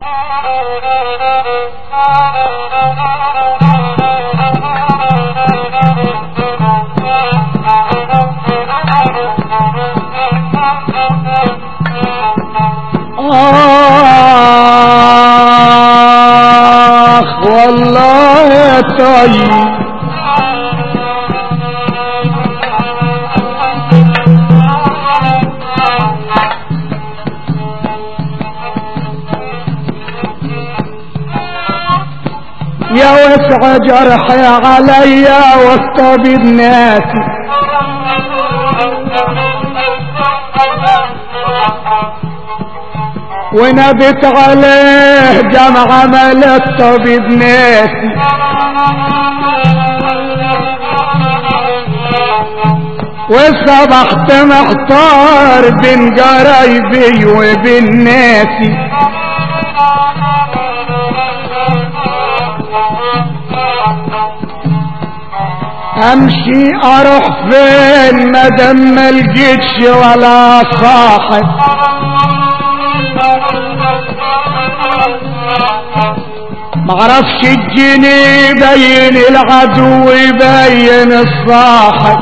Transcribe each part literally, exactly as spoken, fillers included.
آخ والله يا طيب يا وسع جرحي عليا والطبيب ناسي ونبت عليه جمع عمل الطبيب ناسي وصبحت محتار بين قرايبي وبين ناسي امشي اروح فين مادام ما لقيتش ولا صاحب معرفش الجنيه يبين العدو يبين الصاحب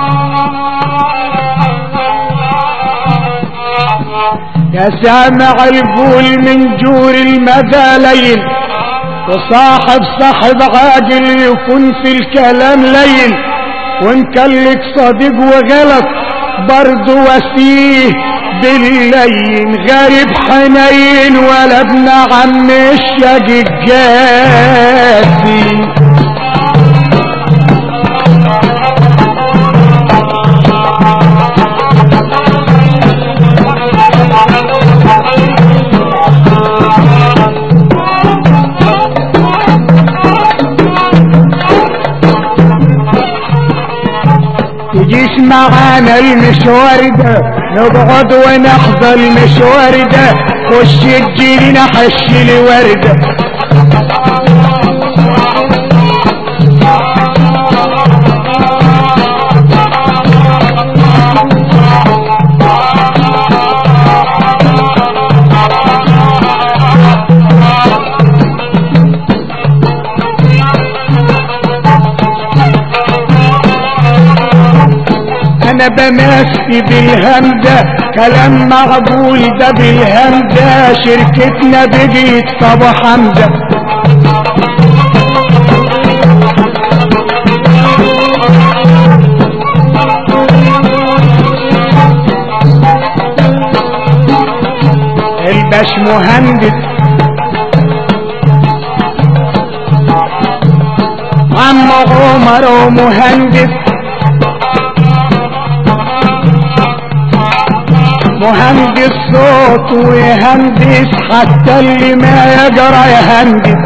يا سامع القول من جور المدالين وصاحب صاحب عاجل يكون في الكلام لين وان كان لك صديق وغلط برضو وسيه باللين غريب حنين ولا ابن عم الشقي الجاسي تجيش معانا المشوار ده نقعد ونحظى المشوار ده خش تجيلنا حش لي ورده انا بمشي بالهمدة كلام معقول ده بالهمدة شركتنا بقيت ابو حمزة الباش مهندس عم عمر ومهندس مهندس صوت ويهندس حتى اللي ما يجرى يهندس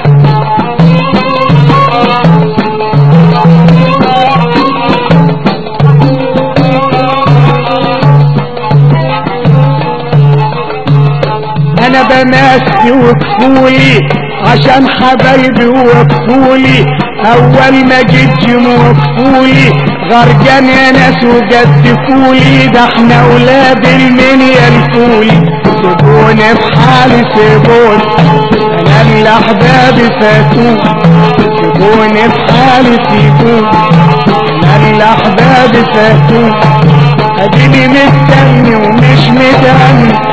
انا بمشي وكفولي عشان حبايبي وكفولي اول ما جيت وكفولي غرقان يا ناس وجدفولي ده احنا اولاد المنيا الفولي سيبوني في حالي سيبوني انا اللي احبابي فاتوني سيبوني في حالي سيبوني انا اللي احبابي فاتوني اديني مستني ومش متهني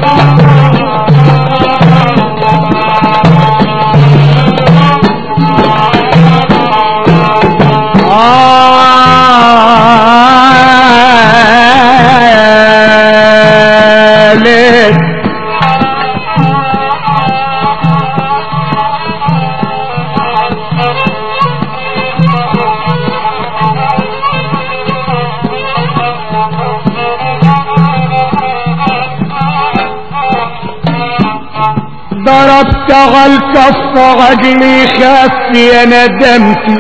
ضربت على الكف عقلي خاف يا ندمتي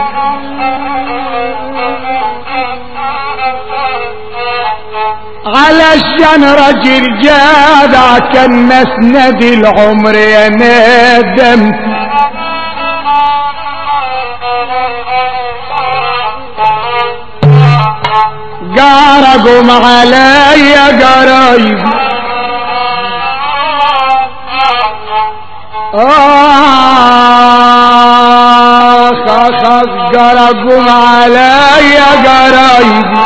علشان راجل جدع كان مسند العمر يا ندمتي جرجم عليا جرايبي آخ آخ قرقوا عليا قرايبي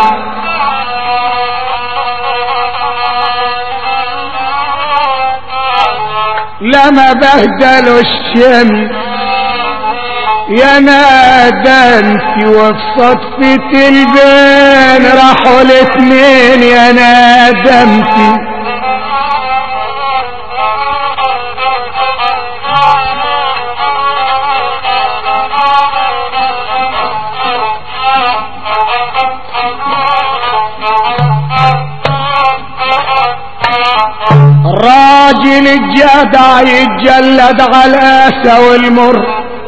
لما بهدلوا الشمس يا نادنتي وفي صدفة البين راحوا الاتنين يا نادمتي الراجل الجدع يتجلد على الاسى والمر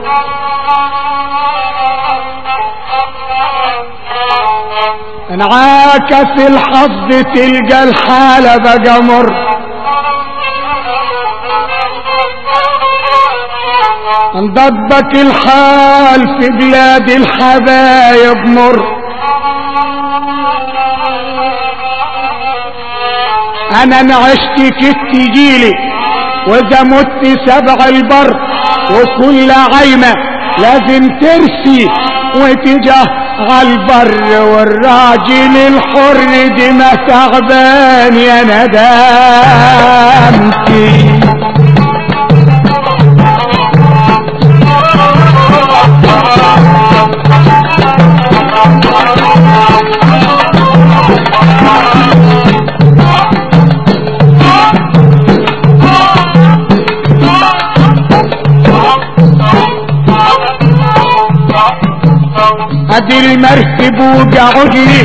انعاكس الحظ تلقى الحالة بقى مر انضبك الحال في بلاد الحبايب مر انا نعشت كت جيلي واذا مت سبع البر وكل عيمة لازم ترسي وتجاه عالبر والراجل الحر دي ما تعبان يا ندامتي ادي المركب وقعد لي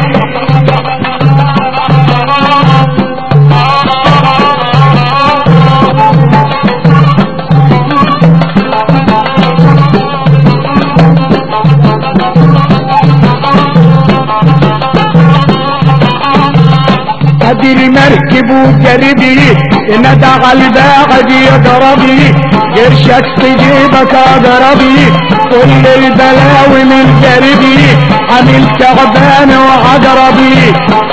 ادي المركب وقرب لي ندى على الباعد يضرب لي قرشك في جيبك اضرب لي كل البلاوي من قربي عامل تعبان وعضرب لي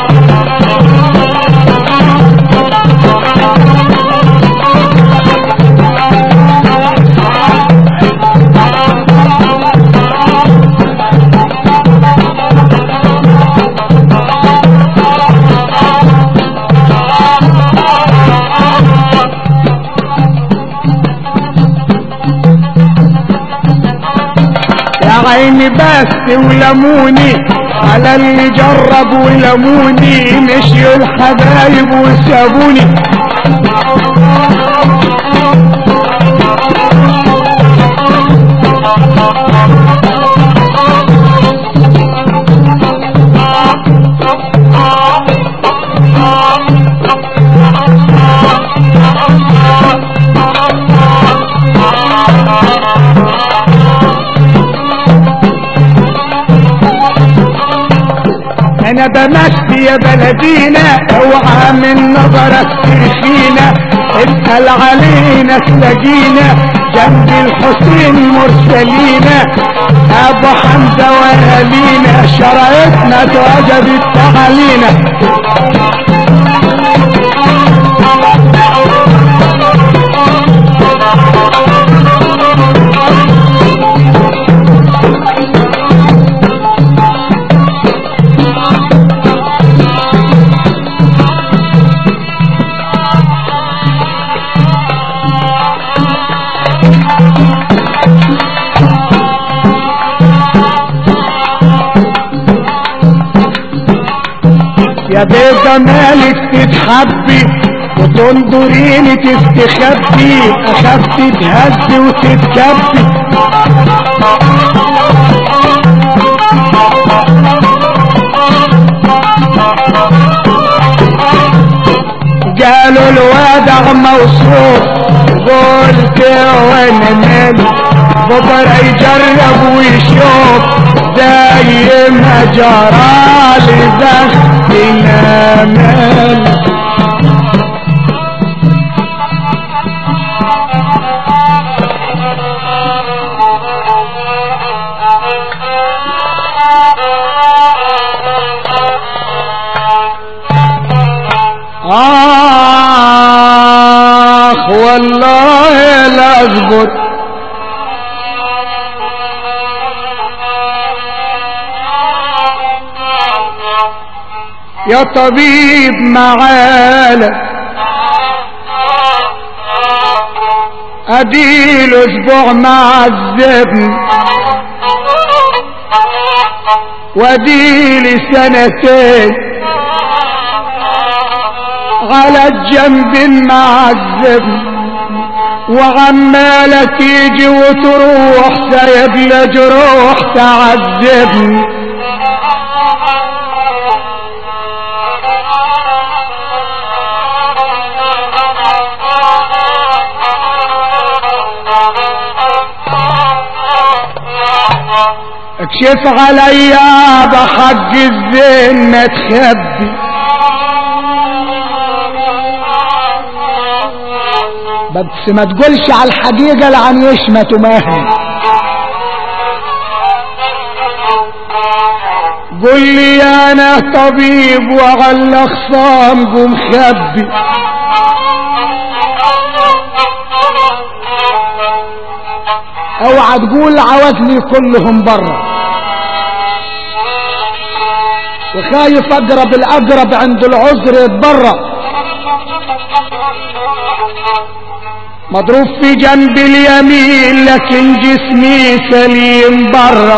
عيني بس ولموني على اللي جرب ولموني مشيوا الحبايب وسابوني انا بمشي يا بلدينا اوعى من نظرك ترخينا اسأل علينا تلاقينا جنب الحسين مرسلينا ابو حمزة واهالينا شرايطنا اتوجبت علينا يا بيضة مالك تتحبي وتنظريني تستخبي اخاف تتهز وتتكبي قالوا الوضع موصوف قلت وانا مالي بكره يجرب ويشوف زي ما جرالي بختنا مالي آخ والله لا اصبر يا طبيب معانا اديله اسبوع معذبني واديلي سنتين على الجنب معذبني وعمالك تيجي وتروح سايب لي جروح تعذبني اكشف عليا بحق الزين ما تخبي بس ما تقولش على الحقيقة لعن يشمت مهلي قل لي انا طبيب وعلى الاخصام قوم خبي اوعى تقول عوزني كلهم برا وخايف اقرب الاقرب عند العذر يتبرى مضروب في جنب اليمين لكن جسمي سليم برا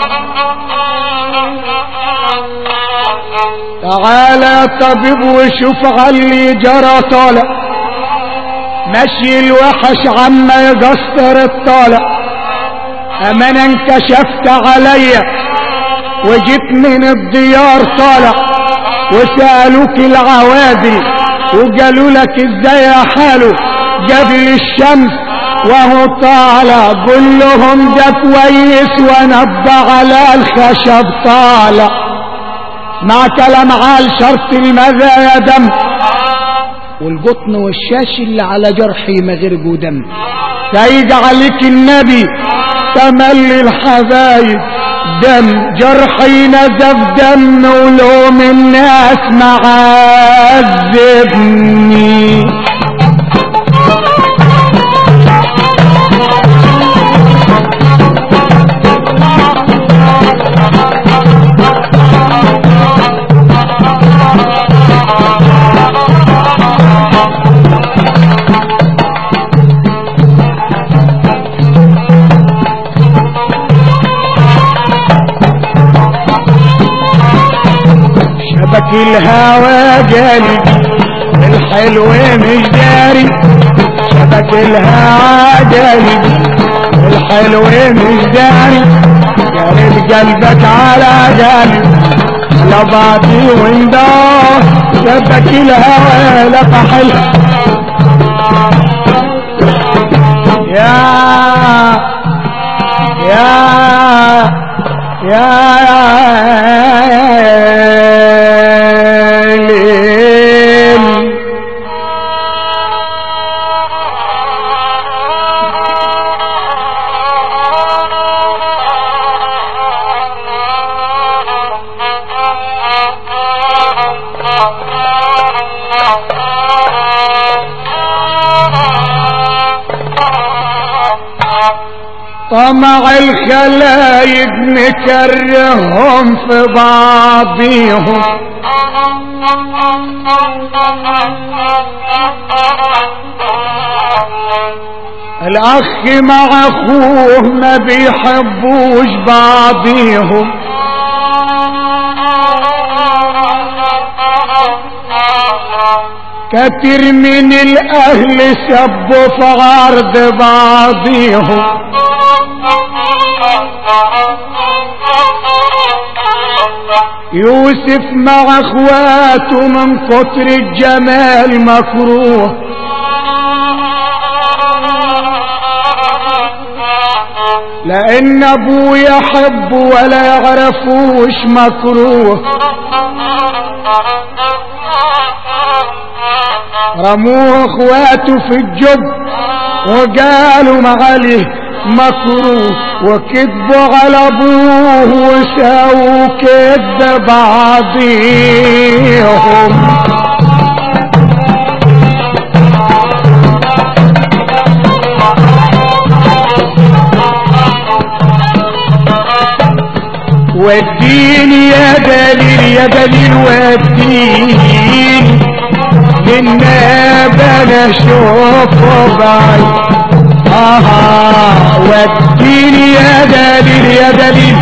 تعال يا طبيب وشوف علي جرى طالع مشي الوحش عما يقصر الطالع امانا انكشفت عليا وجيت من الديار طالع وسألوك العوادل وقالوا لك ازاي حاله قبل الشمس وهو طالع قل لهم ده كويس ونبى على الخشب طالع مع كلام عال شرط المذا يا دم والقطن والشاش اللي على جرحي مغرقوا دم سيد عليك النبي تملي الحبايب دم جرحي نزف دم ولوم الناس معذبني شبك الهوى جالي الحلو مش داري شبك الهوى جالي الحلو مش داري جارب قلبك على جالي على بعضي وندار شبك الهوى لفحل يا يا يا طمع الخلايق نكرههم في بعضيهم الاخ مع اخوه ما بيحبوش بعضيهم كتير من الاهل سبوا في عرض بعضيهم يوسف مع اخواته من كتر الجمال مكروه لان ابوه يحب ولا يعرفوش مكروه رموه اخواته في الجب وقالوا معاليه مكروه وكذبوا على ابوه وساووا كذب بعضيهم وديني يا دليل يا دليل وديني للنبي انا اشوفه بعيد. اها وديني يا دليل يا دليل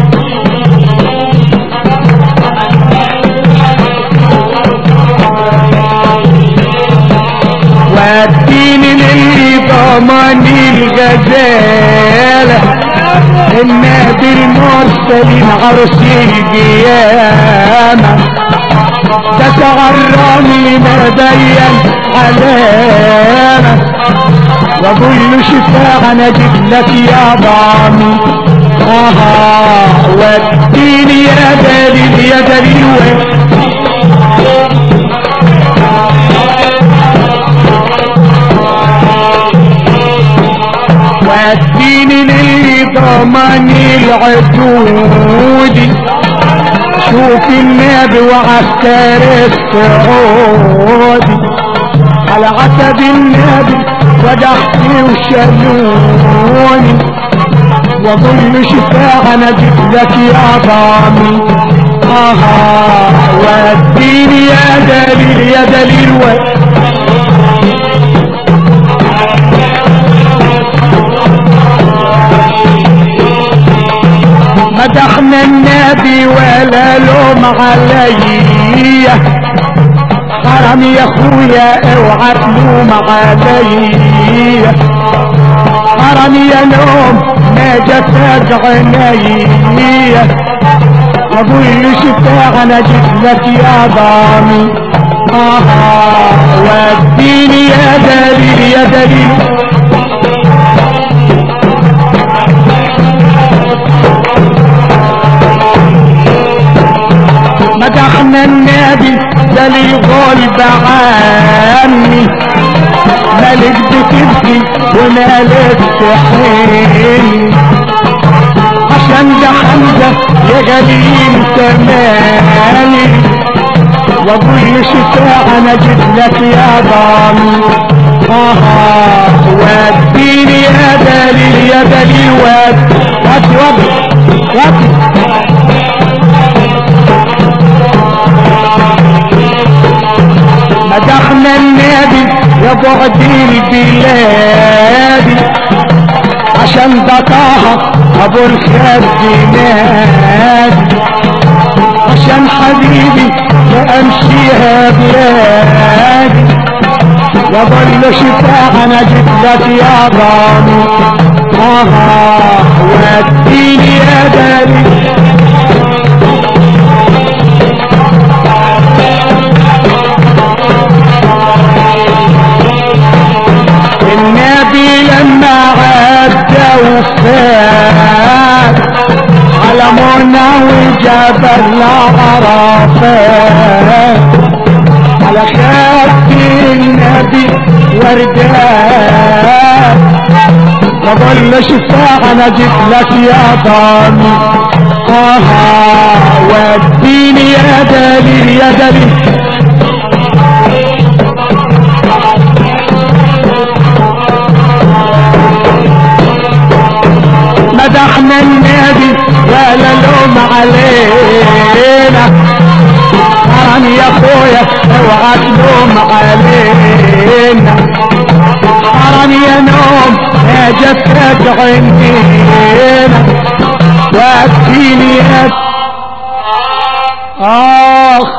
وديني للي ضمني الغزالة النبي المرسلين عرش القيامة ده تغرمي ما بين علامة واقول له شفاعة انا جيت لك يا ضامي. اها وديني يا دليل يا دليل وديني للي ضمني العدودي شوف النبي وعسكر السعودي على عتب النبي ودحتي وشالوني واقول له شفاعة انا جيت لك يا ضامي. اها وديني يا دليل يا دليل مدحنا النبي ولا لوم عليا حرام يا اخويا اوعى تلوم عليا حرام يا نوم ما جفاك عينيا اقول له شفاعة انا جيت لك يا ضامي. اها وديني يا دليل يا دليل مدحنا النبي دليل غلب عني مالك بتبكي ومالك تحن عشان ده حمزة يا جليل تمالي واقول له شفاعة انا جيت لك يا ضامي. اها وديني يا دليل يا دليل ود ود ود ود مدحنا النبي يا بعد البلاد عشان ده طه ابو الخير نادي عشان حبيبي ما امشيها بلادي واظل شفاعة انا جيت لك يا ضامي. اها وديني يا دليل النبي لما عدى وفات على منى وجبل عرفات على خد النبي وردات واظل شفاعة انا جيت لك يا ضامي. اها وديني يا دليل يا دليل مدحنا النبي ولا لوم علينا حرام يا اخويا اوعى تلوم علينا حرام يا نوم يا جفاك عينينا وديني يا اخ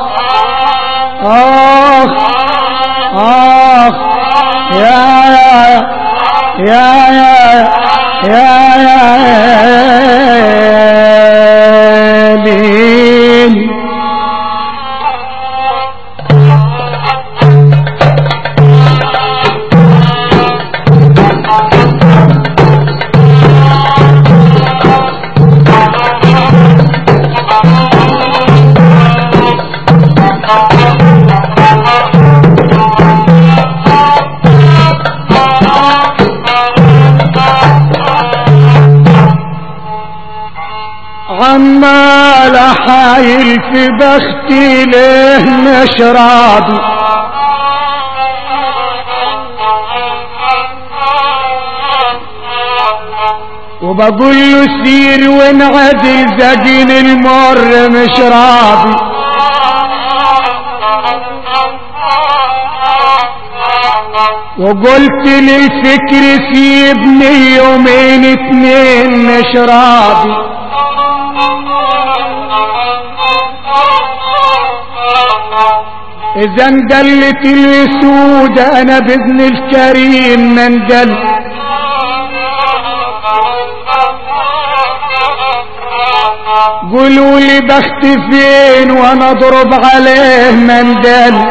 اخ اخ يا يا يا يا يا ليل عمال حايل في بختي ليه مش راضي وبقول له سير وانعدل زقين المر مش راضي، وقلت للفكر سيبني يومين اتنين مش راضي، اذا اندلت الاسود انا باذن الكريم ما اندل. قولوا لي بخت فين وانا اضرب عليه مندل،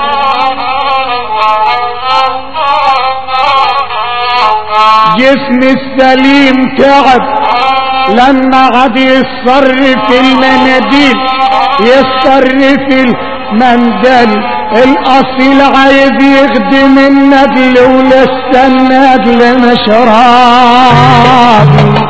جسمي السليم تعب لما عاد يصرف المناديل يصرف المندل، الاصيل عايز يخدم الندل ولسه الندل مش راضي.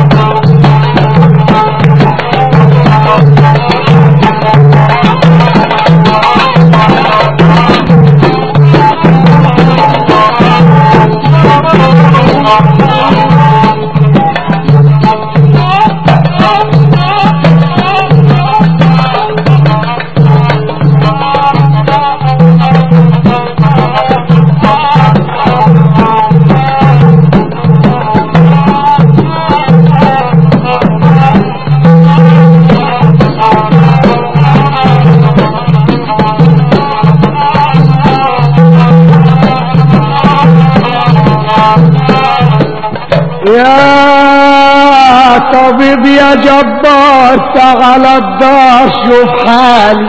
يا طبيب يا جبار تعال الدار شوف حالي،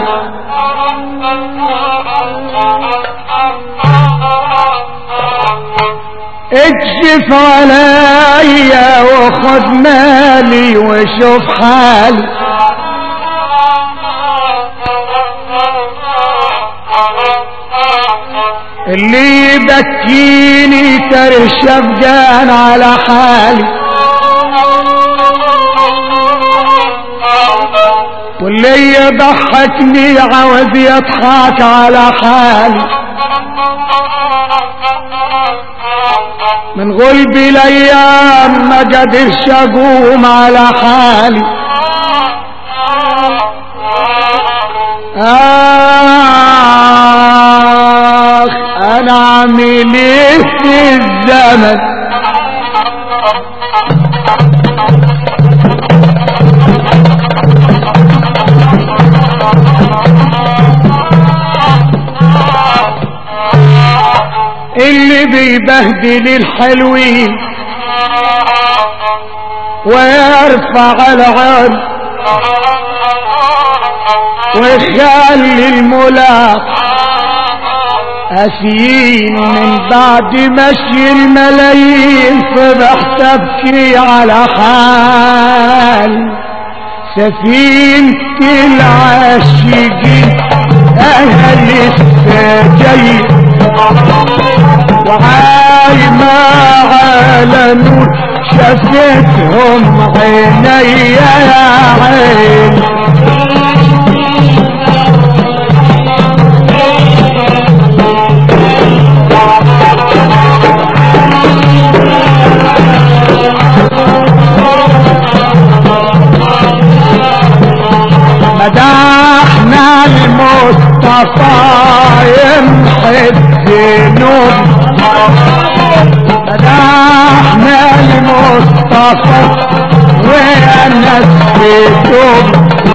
اكشف عليا وخد مالي وشوف حالي، اللي يبكيني ترى الشفقان على حالي، واللي يضحكني عاوز يضحك على حالي، من غلبي الايام ما قدرش اقوم على حالي. آخ انا عامل ايه في الزمن، اللي بيبهدل الحلوين ويرفع العرض ويخلي الملاق أسيين من بعد مشي الملايين، فبحت ابكي على حال سفينة العاشقين اهل السجين، وعايمة على نور شفتهم عيني يا عين، مدحنا المصطفى يمحي الذنوب، مدحنا المصطفى وناس بتوب،